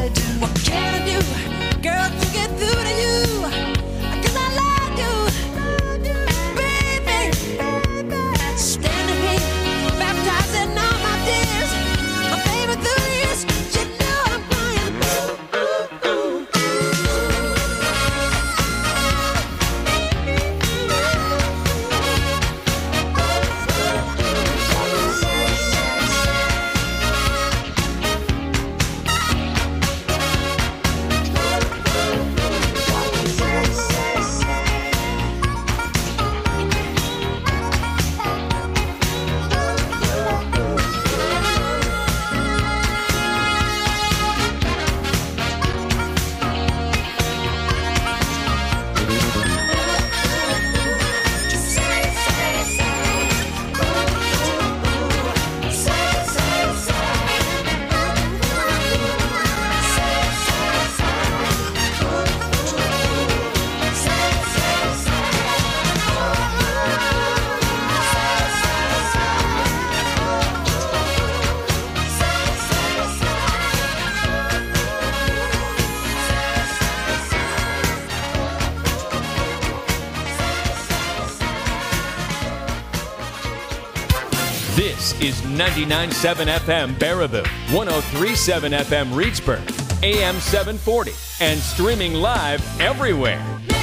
This is 99.7 FM Baraboo, 103.7 FM Reedsburg, AM 740, and streaming live everywhere.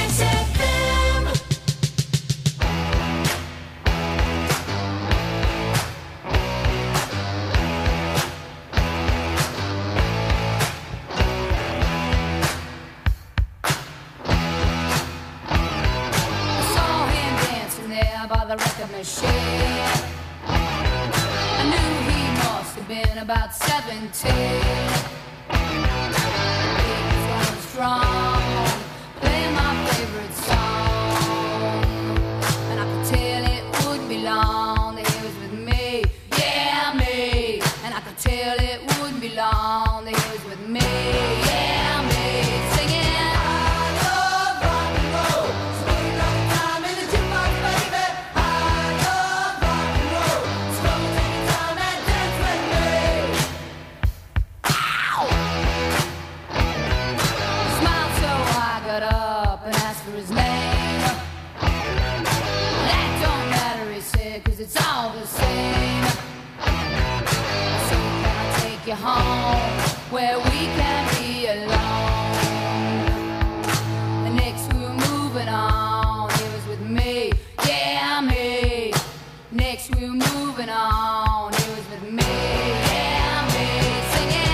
About 17, he's strong, playing my favorite song, and I could tell it wouldn't be long that he was with me, yeah me, and I could tell it wouldn't be long that he was with me, yeah me, singing. I love rock and roll, so put another time in the jukebox, baby. I love rock and roll, so come and take your time and dance with me. Got up and asked for his name. That don't matter, he said, 'cause it's all the same. So can I take you home where we can be alone? The next we were moving on, he was with me, yeah me. Next we were moving on, he was with me, yeah me. Singing.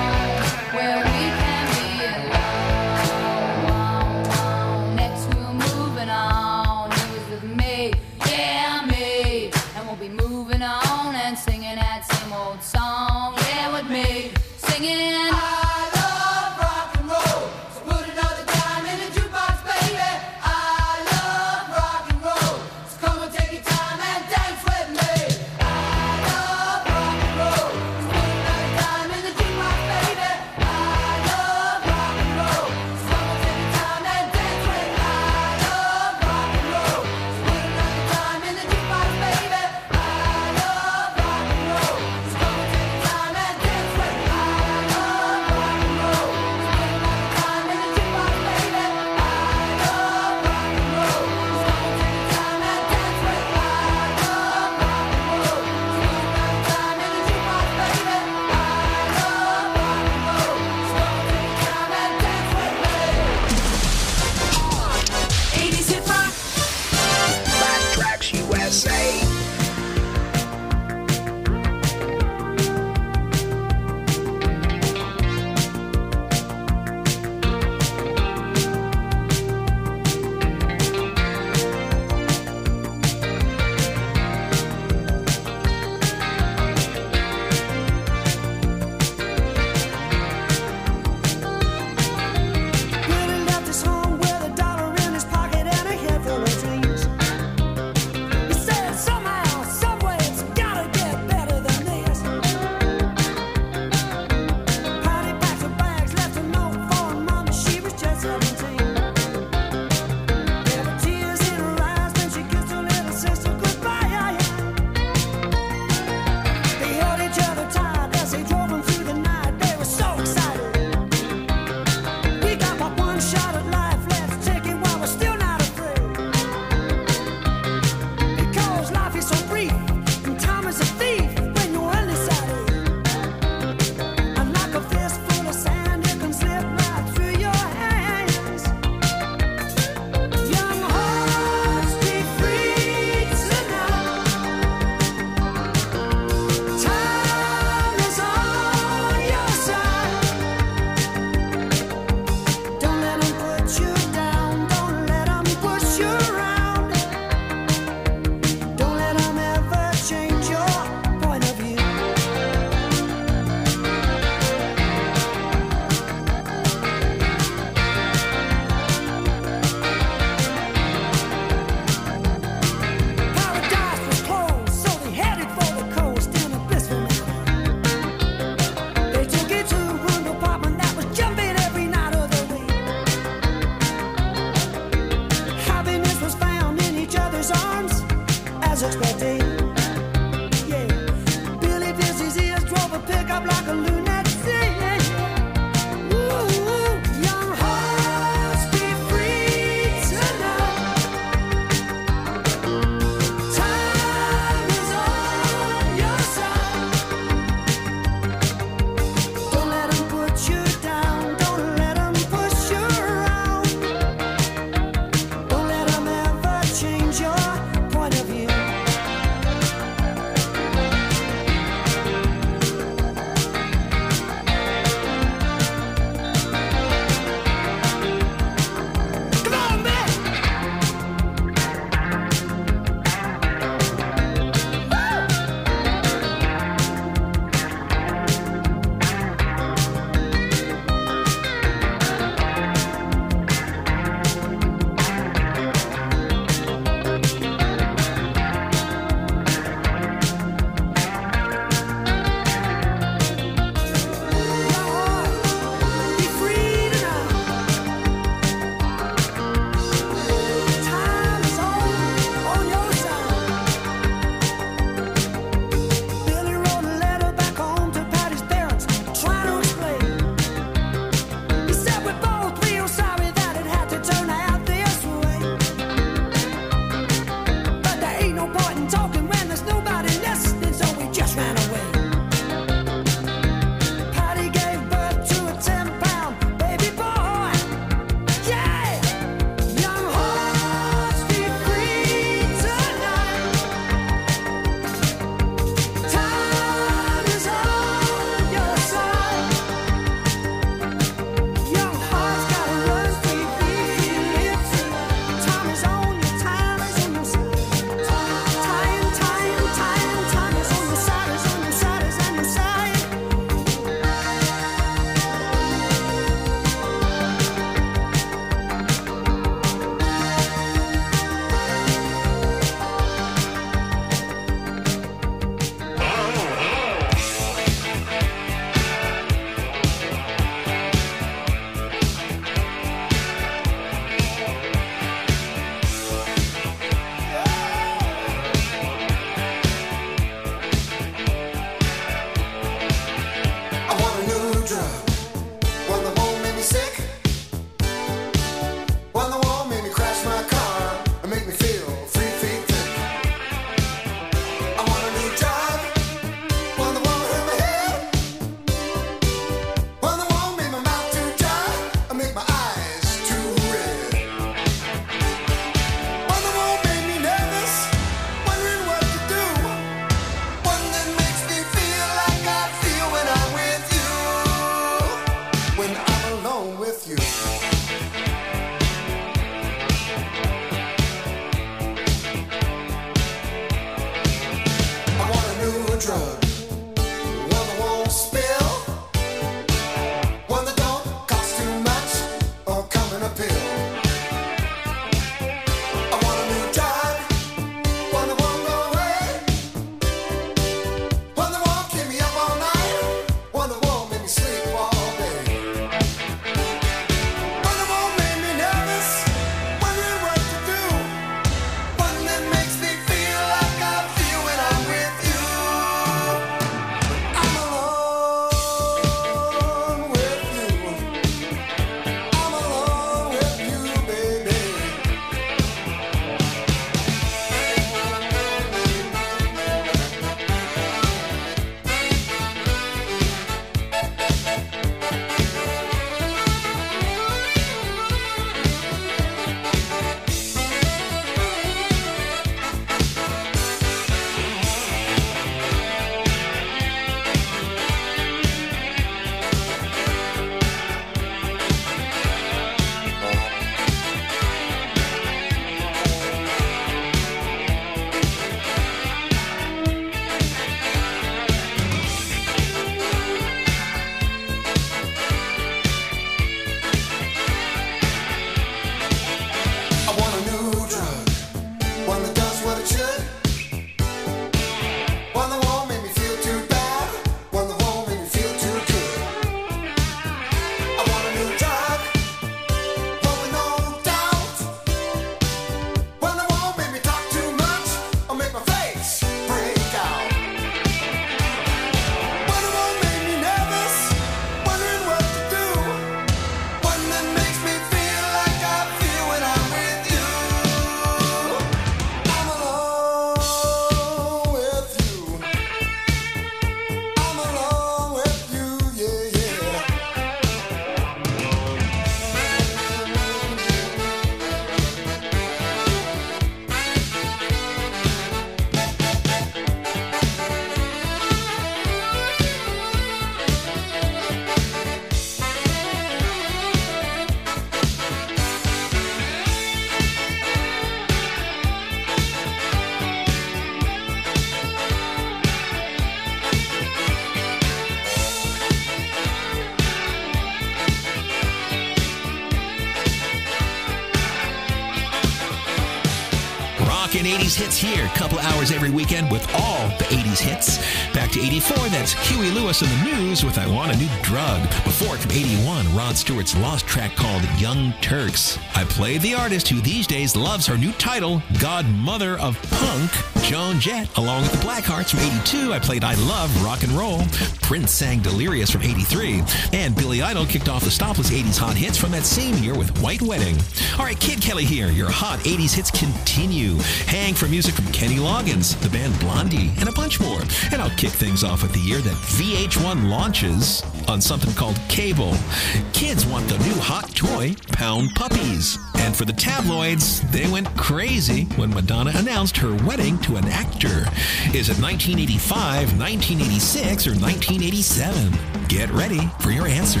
Rockin' 80s hits here. Couple hours every weekend with all the 80s hits. Back to 84, that's Huey Lewis in the News with I Want a New Drug. Before it from 81, Rod Stewart's lost track called Young Turks. I played the artist who these days loves her new title, Godmother of Punk, Joan Jett. Along with the Blackhearts from 82, I played I Love Rock and Roll. Prince sang Delirious from 83. And Billy Idol kicked off the Stopless 80s hot hits from that same year with White Wedding. All right, Kid Kelly here. Your hot 80s hits continue. Hang for music from Kenny Loggins, the band Blondie, and a bunch more. And I'll kick things off with the year that VH1 launches on something called Cable. Kids want the new hot toy, Pound Puppies. And for the tabloids, they went crazy when Madonna announced her wedding to an actor. Is it 1985, 1986, or 1987? Get ready for your answer.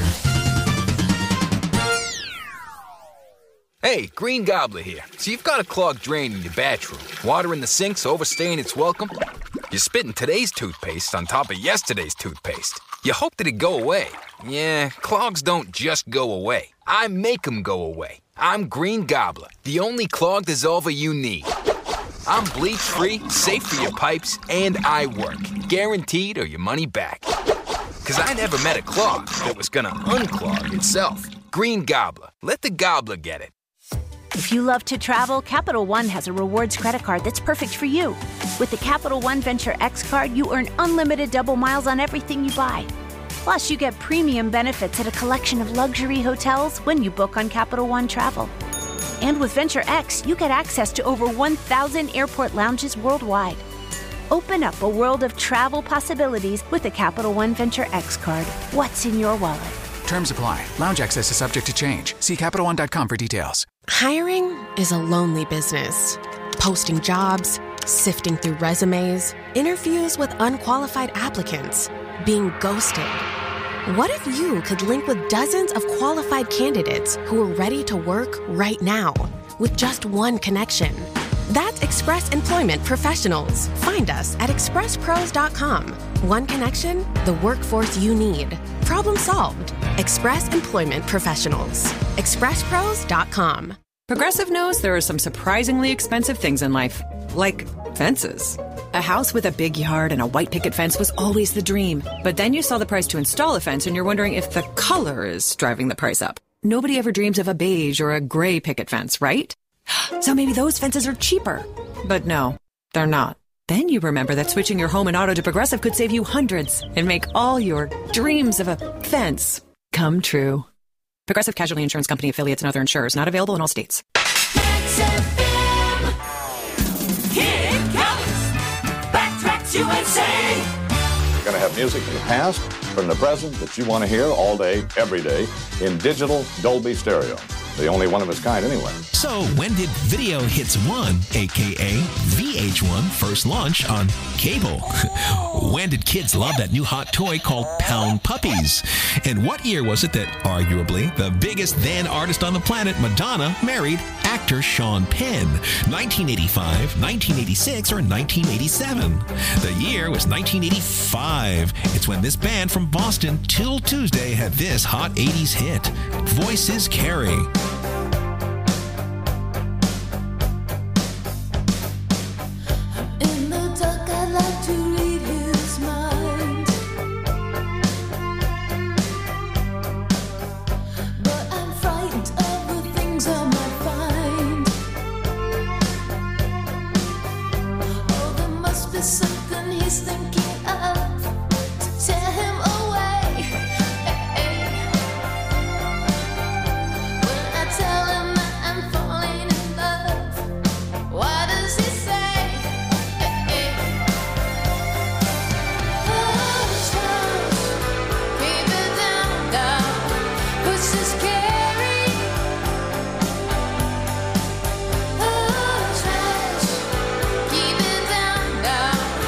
Hey, Green Gobbler here. So you've got a clogged drain in your bathroom. Water in the sink's overstaying its welcome. You're spitting today's toothpaste on top of yesterday's toothpaste. You hope that it go away. Yeah, clogs don't just go away. I make them go away. I'm Green Gobbler, the only clog dissolver you need. I'm bleach-free, safe for your pipes, and I work. Guaranteed or your money back. Because I never met a clog that was gonna unclog itself. Green Gobbler. Let the gobbler get it. If you love to travel, Capital One has a rewards credit card that's perfect for you. With the Capital One Venture X card, you earn unlimited double miles on everything you buy. Plus, you get premium benefits at a collection of luxury hotels when you book on Capital One Travel. And with Venture X, you get access to over 1,000 airport lounges worldwide. Open up a world of travel possibilities with the Capital One Venture X card. What's in your wallet? Terms apply. Lounge access is subject to change. See CapitalOne.com for details. Hiring is a lonely business. Posting jobs, sifting through resumes, interviews with unqualified applicants, being ghosted. What if you could link with dozens of qualified candidates who are ready to work right now with just one connection? That's Express Employment Professionals. Find us at expresspros.com. One connection, the workforce you need. Problem solved. Express Employment Professionals. expresspros.com. Progressive knows there are some surprisingly expensive things in life, like fences. A house with a big yard and a white picket fence was always the dream. But then you saw the price to install a fence and you're wondering if the color is driving the price up. Nobody ever dreams of a beige or a gray picket fence, right? So maybe those fences are cheaper. But no, they're not. Then you remember that switching your home and auto to Progressive could save you hundreds and make all your dreams of a fence come true. Progressive Casualty Insurance Company affiliates and other insurers. Not available in all states. XFM. Kid Kelly's Backtracks USA. You're going to have music from the past, from the present that you want to hear all day, every day, in digital Dolby Stereo. The only one of its kind anyway. So when did Video Hits 1, a.k.a. VH1, first launch on cable? When did kids love that new hot toy called Pound Puppies? And what year was it that, arguably, the biggest then artist on the planet, Madonna, married actor Sean Penn? 1985, 1986, or 1987? The year was 1985. It's when this band from Boston, Till Tuesday, had this hot 80s hit, Voices Carry. Something he's thinking of to tear him away. When I tell him that I'm falling in love, what does he say? Hush, hush, keep it down, down, push his carry. Hush, hush, keep it down, down.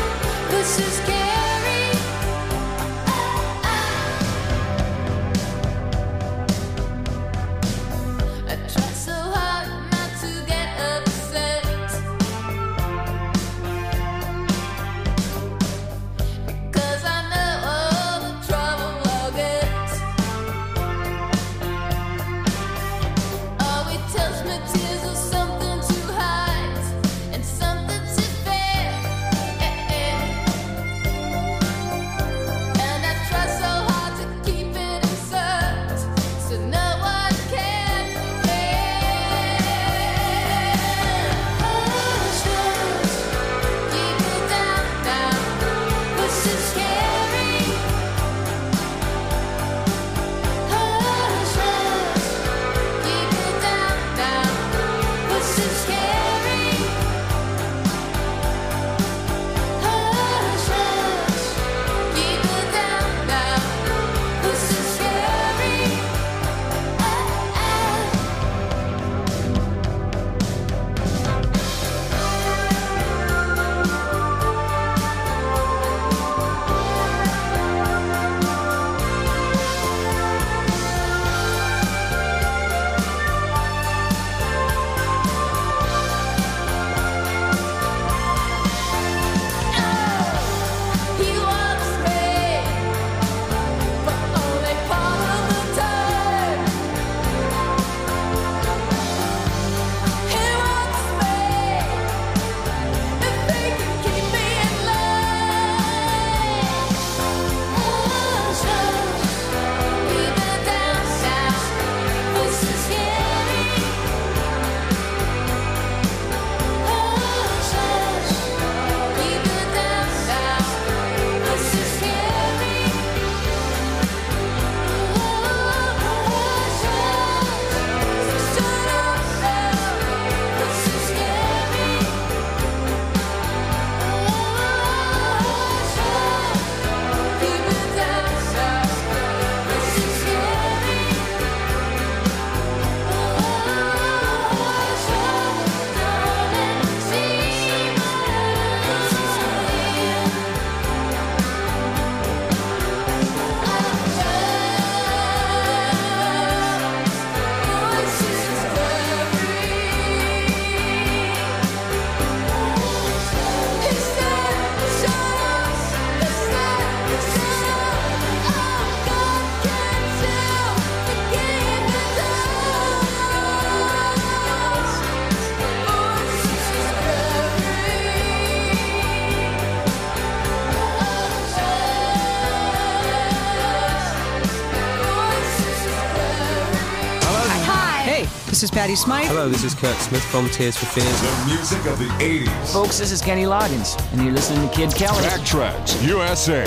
this is Patty Smythe. Hello, this is Kurt Smith from Tears for Fears. The music of the 80s. Folks, this is Kenny Loggins, and you're listening to Kid Kelly. Backtracks USA.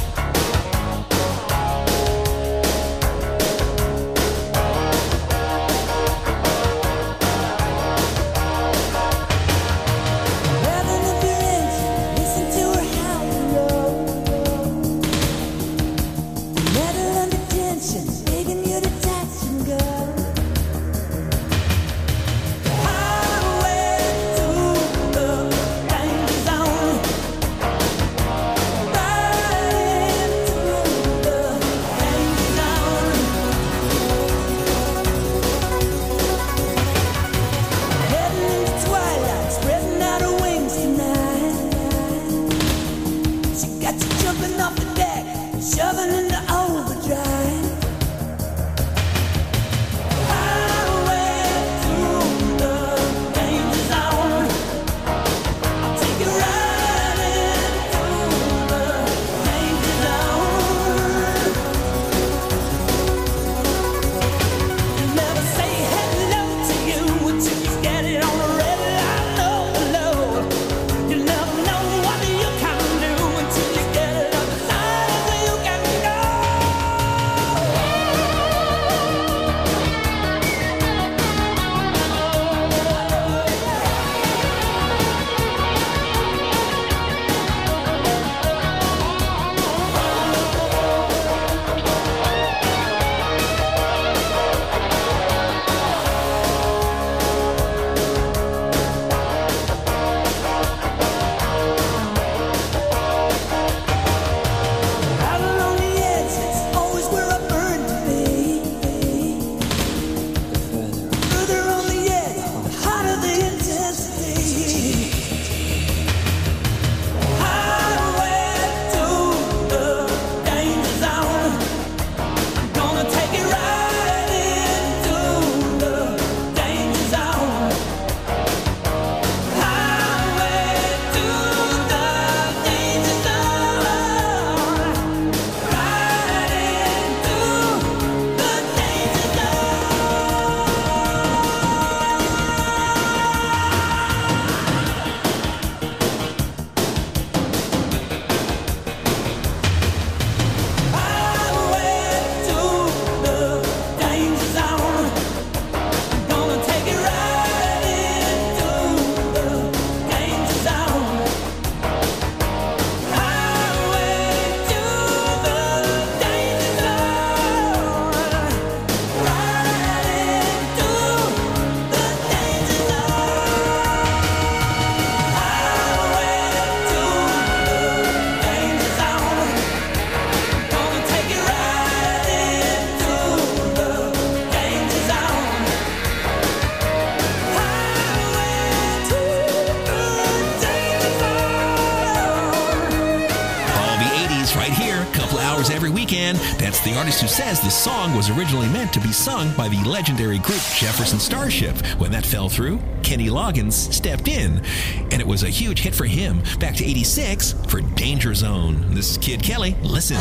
Every weekend. That's the artist who says the song was originally meant to be sung by the legendary group Jefferson Starship. When that fell through, Kenny Loggins stepped in, and it was a huge hit for him. Back to 86 for Danger Zone. This is Kid Kelly. Listen.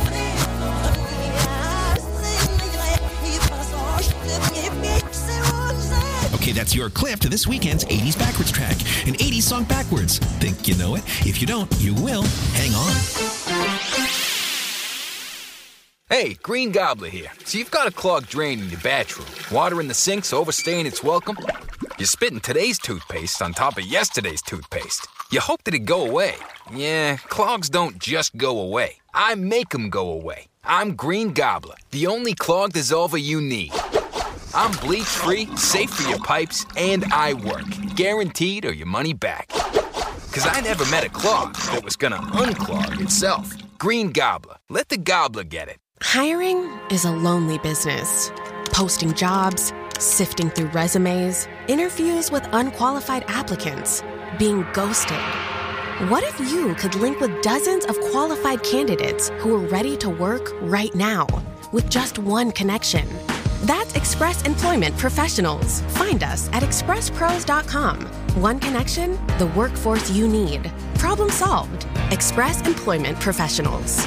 Okay, that's your clip to this weekend's 80s Backwards track. An 80s song backwards. Think you know it? If you don't, you will. Hang on. Hey, Green Gobbler here. So you've got a clogged drain in your bathroom. Water in the sink's overstaying its welcome. You're spitting today's toothpaste on top of yesterday's toothpaste. You hope that it'd go away. Yeah, clogs don't just go away. I make them go away. I'm Green Gobbler, the only clog dissolver you need. I'm bleach-free, safe for your pipes, and I work. Guaranteed or your money back. Because I never met a clog that was gonna unclog itself. Green Gobbler. Let the gobbler get it. Hiring is a lonely business. Posting jobs, sifting through resumes, interviews with unqualified applicants, being ghosted. What if you could link with dozens of qualified candidates who are ready to work right now with just one connection? That's Express Employment Professionals. Find us at expresspros.com. One connection, the workforce you need. Problem solved. Express Employment Professionals.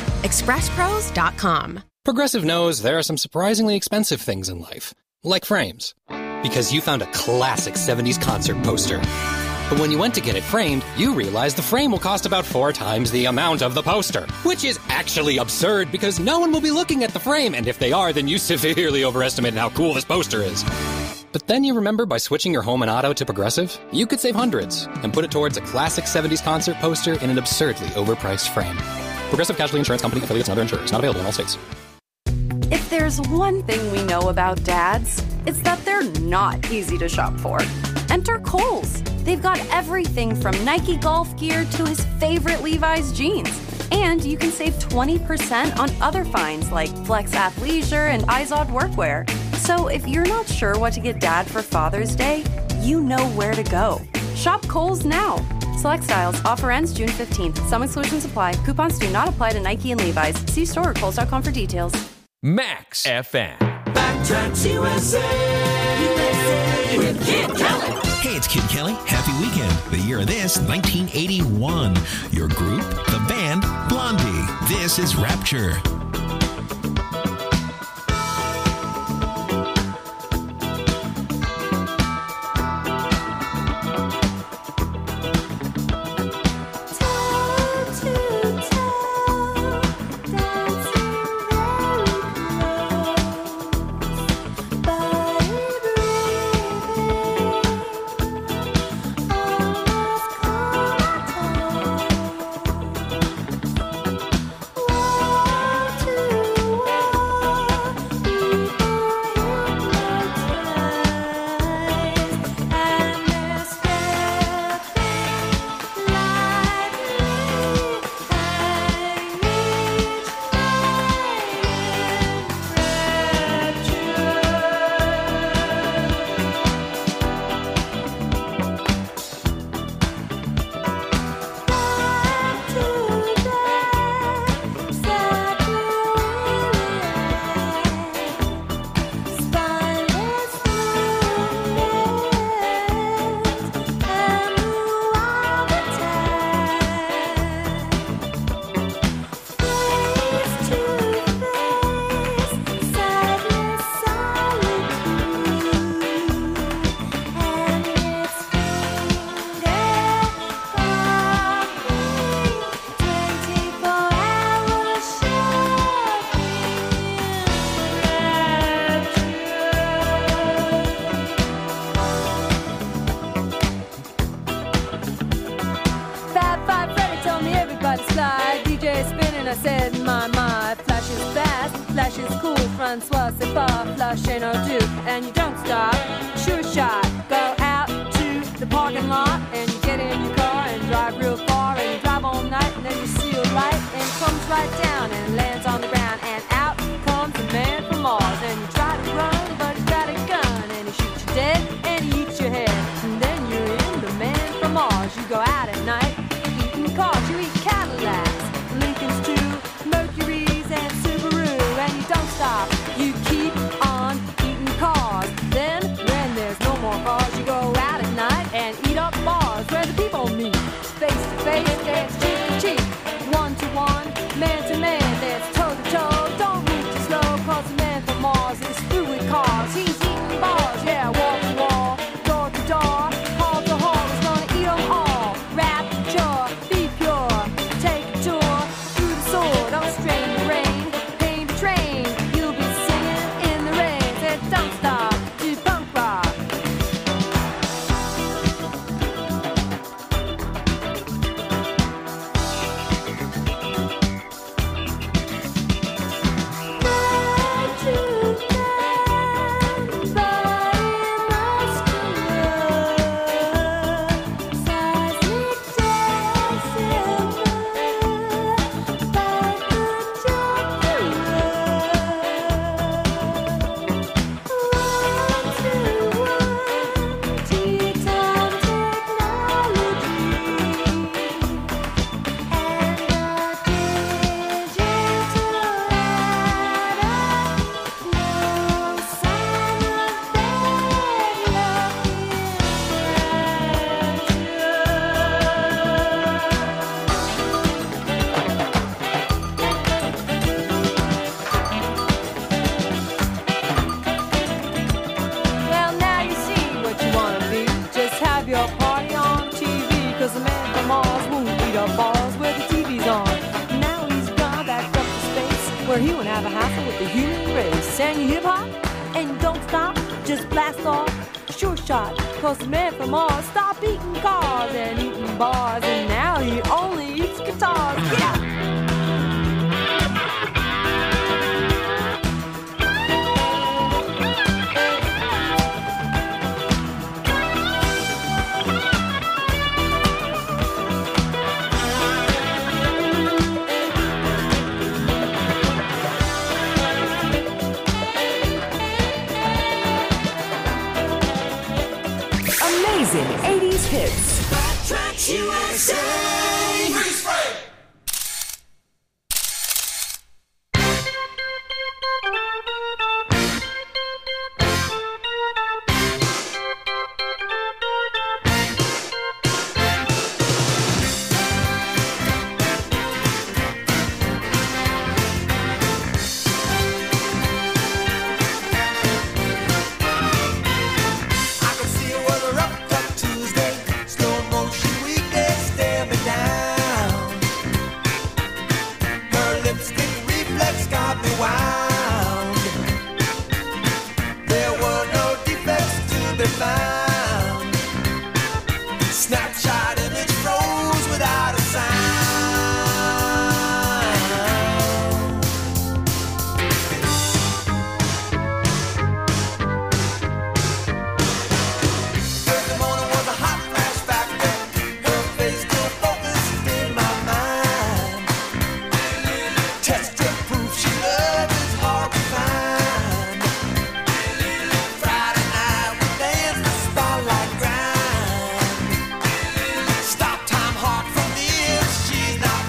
expresspros.com. Progressive knows there are some surprisingly expensive things in life, like frames. because you found a classic 70s concert poster. But when you went to get it framed, you realized the frame will cost about 4 times the amount of the poster, which is actually absurd because no one will be looking at the frame, and if they are, then you severely overestimated how cool this poster is. But then you remember by switching your home and auto to Progressive, you could save hundreds and put it towards a classic 70s concert poster in an absurdly overpriced frame. Progressive Casualty Insurance Company, affiliates, and other insurers. Not available in all states. If there's one thing we know about dads, it's that they're not easy to shop for. Enter Kohl's. They've got everything from Nike golf gear to his favorite Levi's jeans. And you can save 20% on other finds like Flex Athleisure and Izod workwear. So if you're not sure what to get Dad for Father's Day, you know where to go. Shop Kohl's now. Select styles. Offer ends June 15th. Some exclusions apply. Coupons do not apply to Nike and Levi's. See store or Kohl's.com for details. Max FM. Backtracks USA. With Kid Kelly. Hey, it's Kid Kelly. Happy weekend. The year of this, 1981. Your group, the band, Blondie. This is Rapture. Take a your party on TV, 'cause the man from Mars won't eat up bars where the TV's on. Now he's gone back up to space, where he won't have a hassle with the human race. And you hip hop and don't stop, just blast off, sure shot. 'Cause the man from Mars stopped eating cars and eating bars, and now he only eats guitars. Yeah! Amazing 80s hits. Tracks USA. Freeze frame. Snapshot image froze without a Thursday morning was a hot flash factor. Her face still focused in my mind. Test strip proof she loved is hard to find. Friday night we danced the spotlight grind. Stop time hard from this, she's not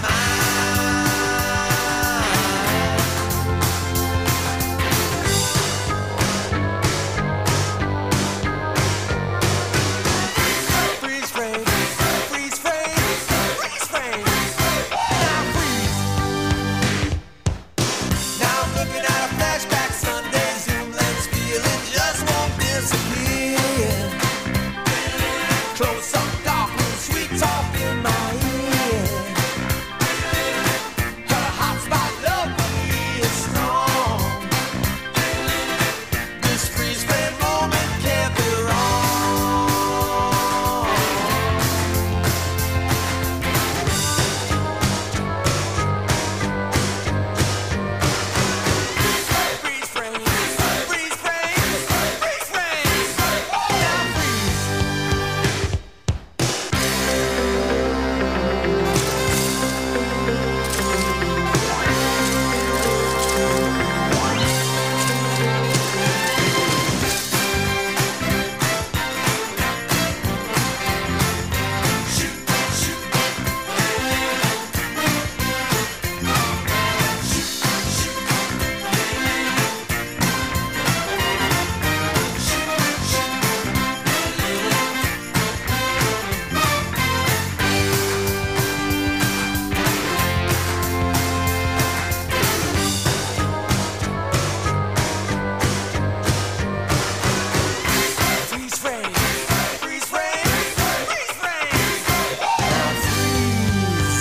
Freeze frame, freeze frame, freeze frame. Now freeze. Now I'm looking at a flashback Sunday. Zoom lens feeling just won't disappear. Close up, dark room, sweet talk in my ear. Her hot spot love for me is strong. This freeze frame moment can't be wrong. Freeze frame, freeze frame, freeze frame. Now freeze. Freeze frame, freeze frame, freeze frame. Now freeze.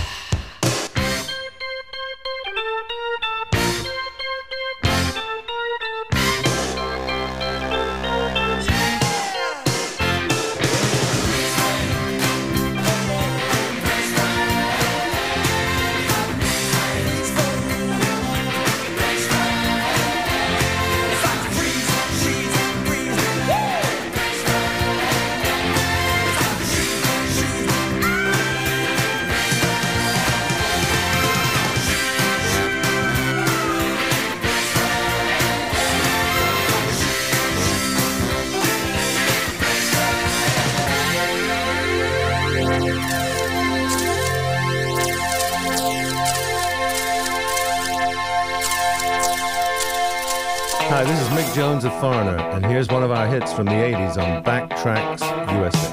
Hi, this is Mick Jones of Foreigner, and here's one of our hits from the 80s on Backtracks USA.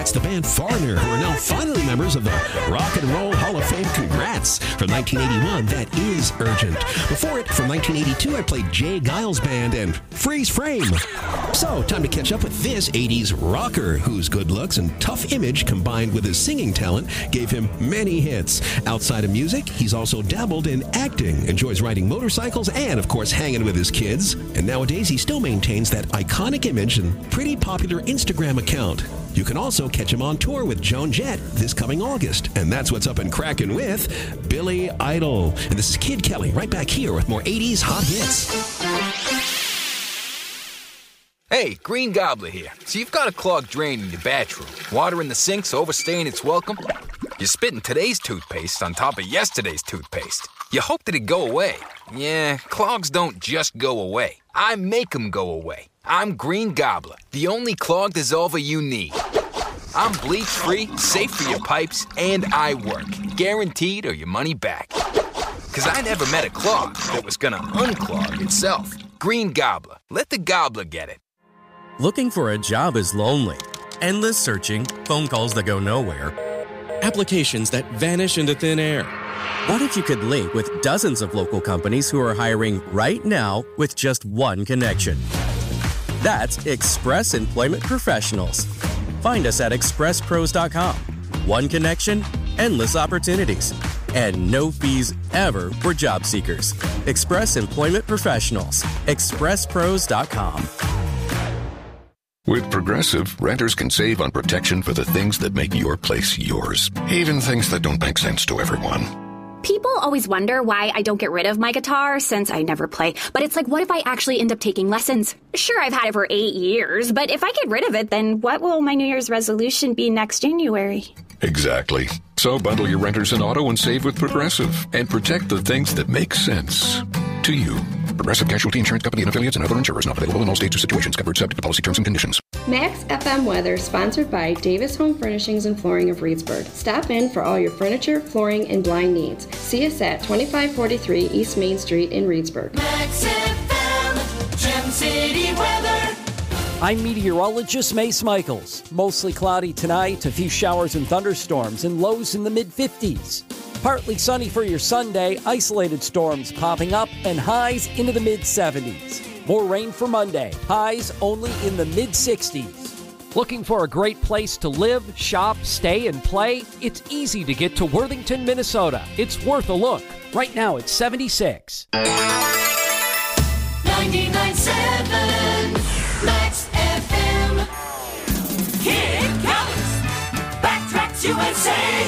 That's the band Foreigner, who are now finally members of the Rock and Roll Hall of Fame. Congrats! From 1981, That Is Urgent. Before it, from 1982, I played Jay Giles Band and Freeze Frame. So, time to catch up with this 80s rocker, whose good looks and tough image combined with his singing talent gave him many hits. Outside of music, he's also dabbled in acting, enjoys riding motorcycles, and, of course, hanging with his kids. And nowadays, he still maintains that iconic image and pretty popular Instagram account. You can also catch him on tour with Joan Jett this coming August. And that's what's up and cracking with Billy Idol. And this is Kid Kelly right back here with more 80s hot hits. Hey, Green Gobbler here. So you've got a clogged drain in your bathroom. Water in the sink's overstaying its welcome. You're spitting today's toothpaste on top of yesterday's toothpaste. You hope that it'd go away. Yeah, clogs don't just go away. I make them go away. I'm Green Gobbler, the only clog dissolver you need. I'm bleach-free, safe for your pipes, and I work. Guaranteed or your money back. Because I never met a clog that was gonna unclog itself. Green Gobbler. Let the gobbler get it. Looking for a job is lonely. Endless searching, phone calls that go nowhere, applications that vanish into thin air. What if you could link with dozens of local companies who are hiring right now with just one connection? That's Express Employment Professionals. Find us at expresspros.com. One connection, endless opportunities, and no fees ever for job seekers. Express Employment Professionals. expresspros.com. With Progressive, renters can save on protection for the things that make your place yours, even things that don't make sense to everyone. People always wonder why I don't get rid of my guitar since I never play. But it's like, what if I actually end up taking lessons? Sure, I've had it for 8 years, but if I get rid of it, then what will my New Year's resolution be next January? Exactly. So bundle your renters and auto and save with Progressive and protect the things that make sense to you. Progressive Casualty Insurance Company and affiliates and other insurers not available in all states or situations. Covered subject to policy terms and conditions. Max FM weather sponsored by Davis Home Furnishings and Flooring of Reedsburg. Stop in for all your furniture, flooring, and blind needs. See us at 2543 East Main Street in Reedsburg. Max FM, Gem City weather. I'm meteorologist Mace Michaels. Mostly cloudy tonight, a few showers and thunderstorms, and lows in the mid-50s. Partly sunny for your Sunday, isolated storms popping up, and highs into the mid-70s. More rain for Monday, highs only in the mid-60s. Looking for a great place to live, shop, stay, and play? It's easy to get to Worthington, Minnesota. It's worth a look. Right now it's 76. 99.7 Max FM. Kid Callis, Backtracks USA.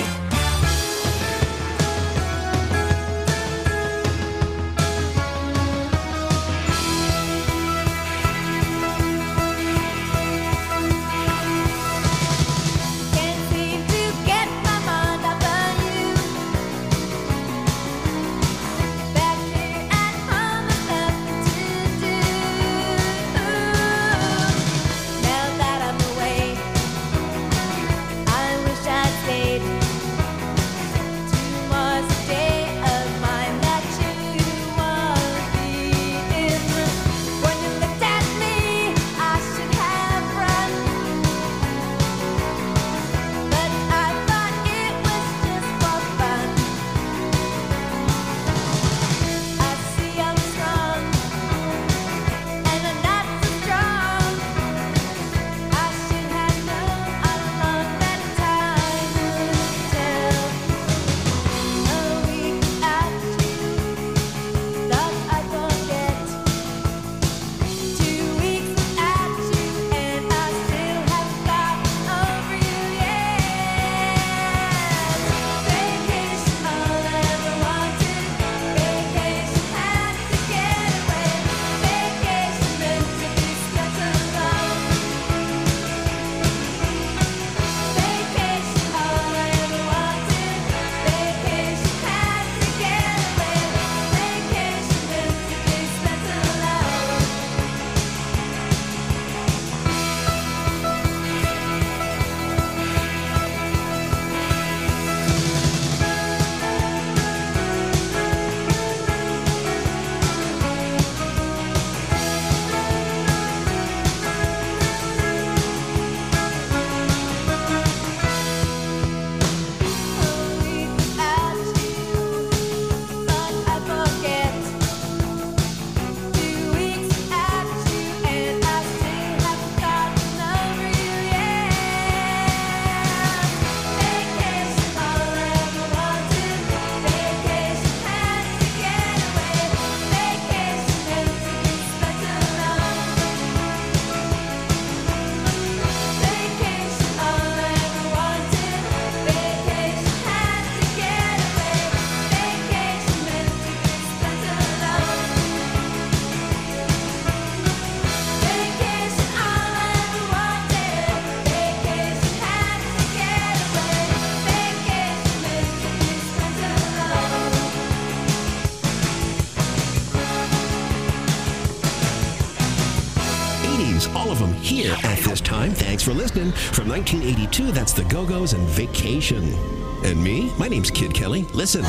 80s, all of them here at this time. Thanks for listening. From 1982, that's the Go-Go's and Vacation. And me, my name's Kid Kelly. Listen.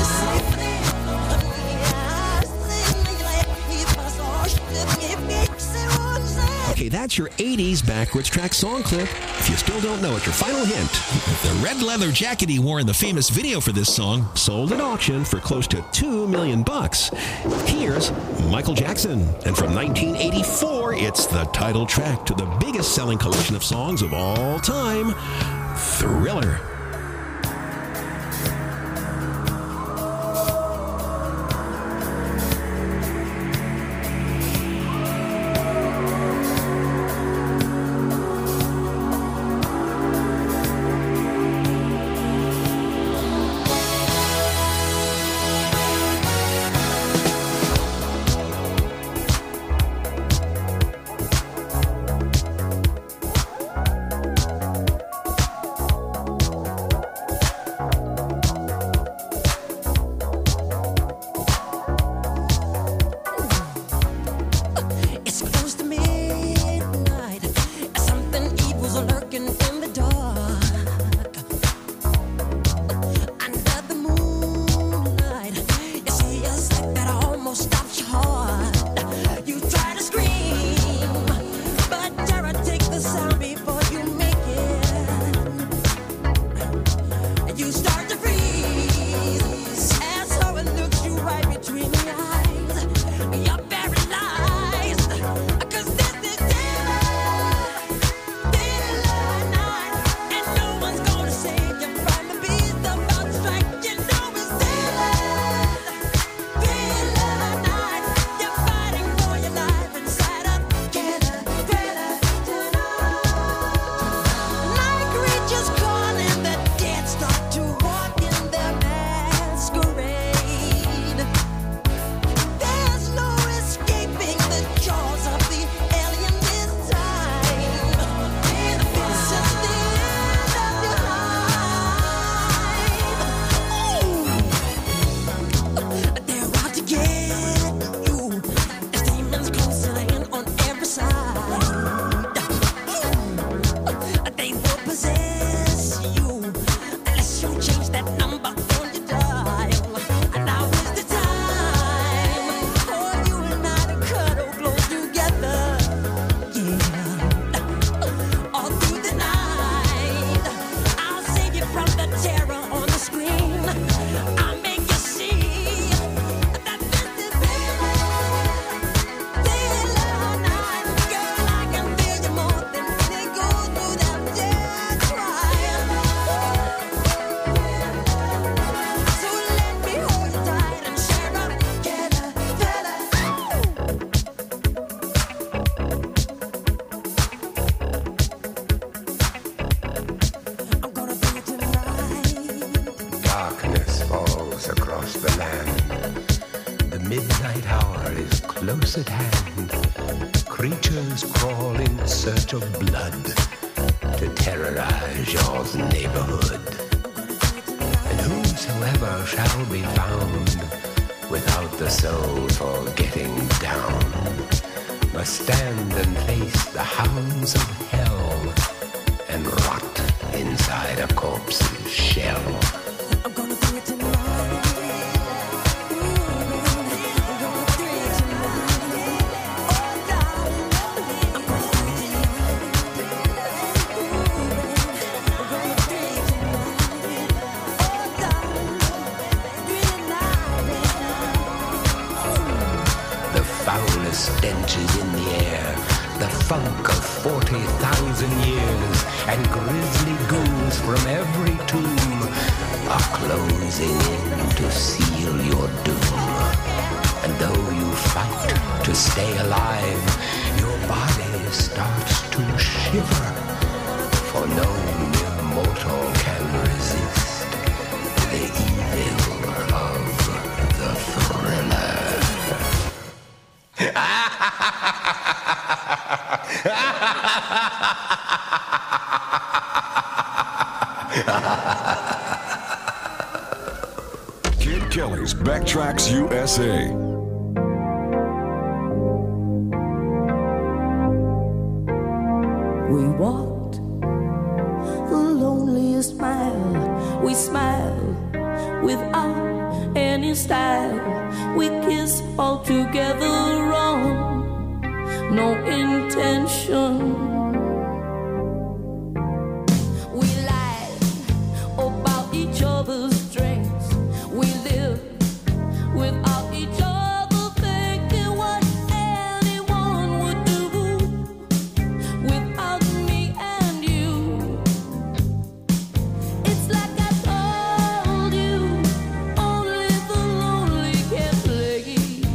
Okay, that's your 80s backwards track song clip. If you still don't know it, your final hint. The red leather jacket he wore in the famous video for this song sold at auction for close to $2 million. Here's Michael Jackson. And from 1984, it's the title track to the biggest selling collection of songs of all time, Thriller. close at hand. Creatures crawl in search of blood to terrorize your neighborhood. And whosoever shall be found without the soul for getting down must stand and face the hounds of hell and rot inside a corpse's shell. Stench is in the air, the funk of 40,000 years, and grisly ghouls from every tomb are closing in to seal your doom. And though you fight to stay alive, your body starts to shiver, for no mere mortal can resist the evil of the Thriller. Kid Kelly's Backtracks USA. We walked the loneliest mile. We smiled without any style. We kissed all together wrong, no intention. We lied about each other's strengths. We lived without each other, thinking what anyone would do without me and you. It's like I told you, only the lonely can play.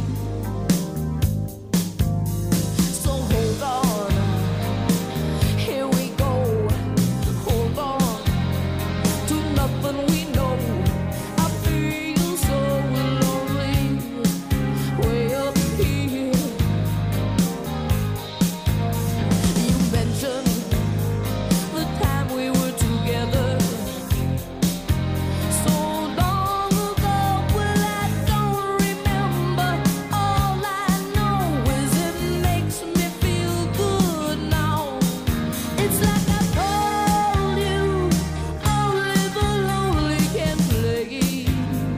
So hold on, here we go. Hold on to nothing we know. I feel so lonely way up here. You mentioned the time we were together so long ago. Well, I don't remember. All I know is it makes me feel good now. It's like I told you, only the lonely can play.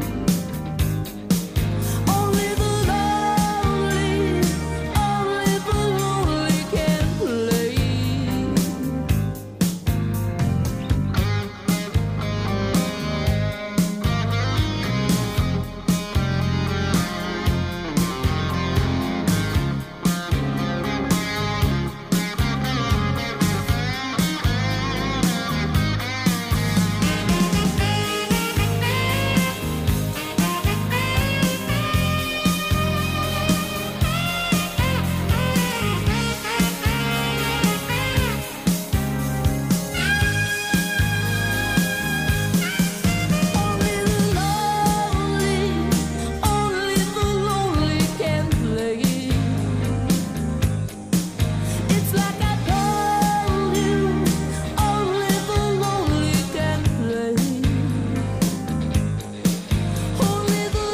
Only the lonely can play. Only the lonely can play. It's like I told you, only the lonely can play. Only the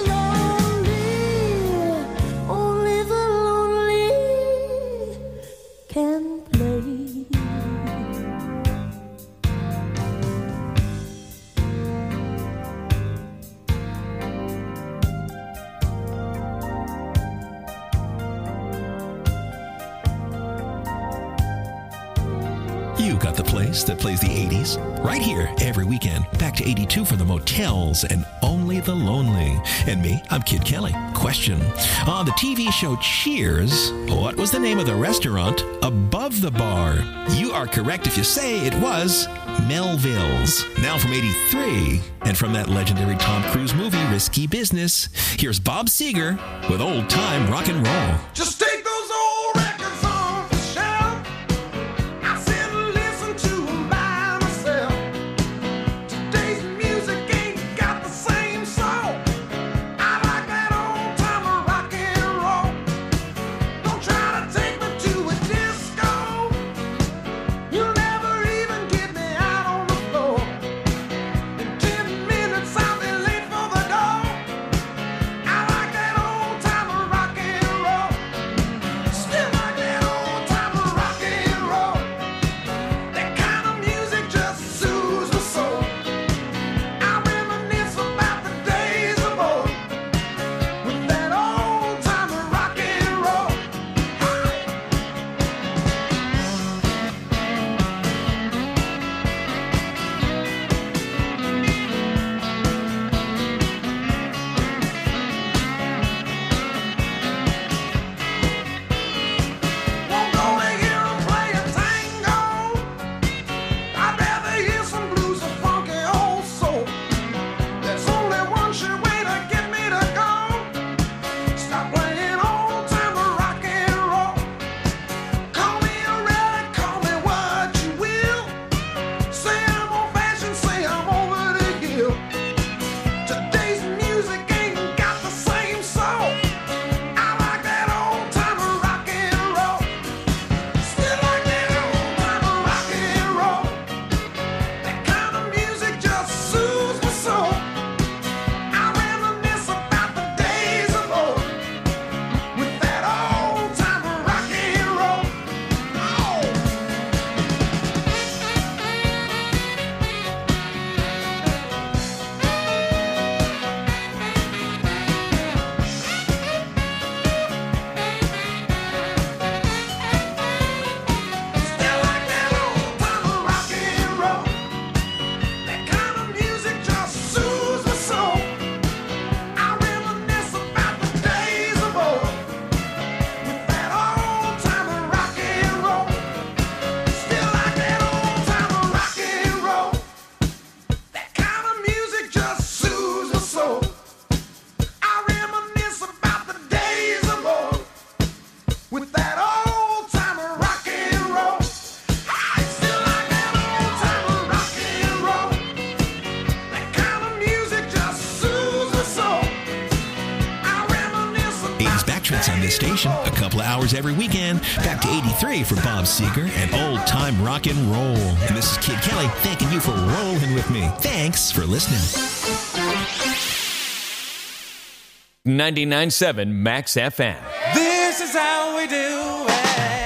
lonely can play. You got the place that plays the 80s right here every weekend. Back to 82 for the Motels and Only the Lonely. And me, I'm Kid Kelly. Question. On the TV show Cheers, what was the name of the restaurant above the bar? You are correct if you say it was Melville's. Now from 83, and from that legendary Tom Cruise movie, Risky Business, here's Bob Seger with Old Time Rock and Roll. Just take those old records off the shelf. I sit and listen to 'em by myself. Today's music ain't got the same soul. I like that old time rock and roll. Don't try to take me to a disco. You'll never even get me out on the floor. In 10 minutes I'll be late for the door. I like that old time rock and roll. couple of hours every weekend. Back to 83 for Bob Seger and old-time rock and roll. And this is Kid Kelly thanking you for rolling with me. Thanks for listening. 99.7 Max FM. This is how we do it.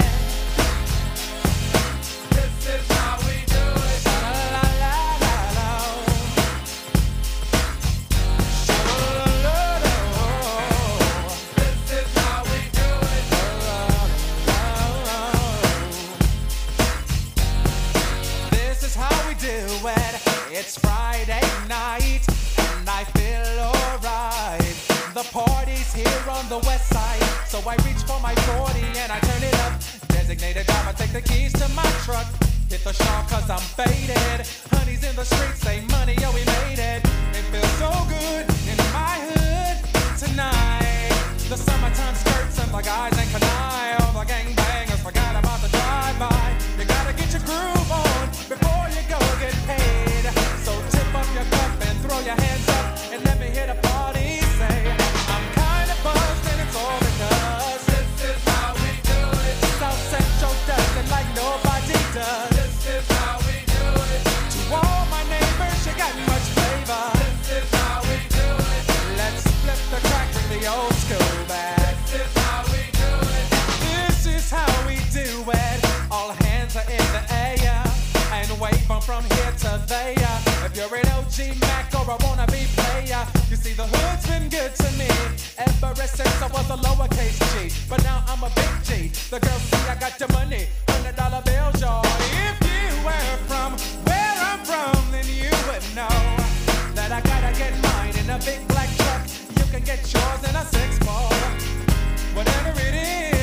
This is how we do it. La la la la la. This is how we do it. This is how we do it. It's Friday night and I feel alright. The party's here on the west side, so I reach for my 40 and I turn it up. Designated driver, take the keys to my truck. Hit the shop cause I'm faded. Honey's in the streets, say money, yo, we made it. It feels so good in my hood tonight. The summertime skirts and the guys ain't canine. All the gangbangers forgot about the drive-by. You gotta get your groove on before you go get paid. So tip up your cup and throw your hands up and let me hit a party. Say, I'm kinda buzzed and it's all because this is how we do it. South Central does it like nobody does. This is how we do it. To all my neighbors, you got much flavor. This is how we do it. Let's flip the crack, bring the old school back. This is how we do it. This is how we do it. All hands are in the air and wave from here to there. If you're an OG Mac or a wannabe player, you see the hood's been good to me ever since I was a lowercase G. But now I'm a big G. The girls see I got the money, $100 bills, y'all. If you were from where I'm from, then you would know that I gotta get mine in a big black truck. You can get yours in a 6-4. Whatever it is.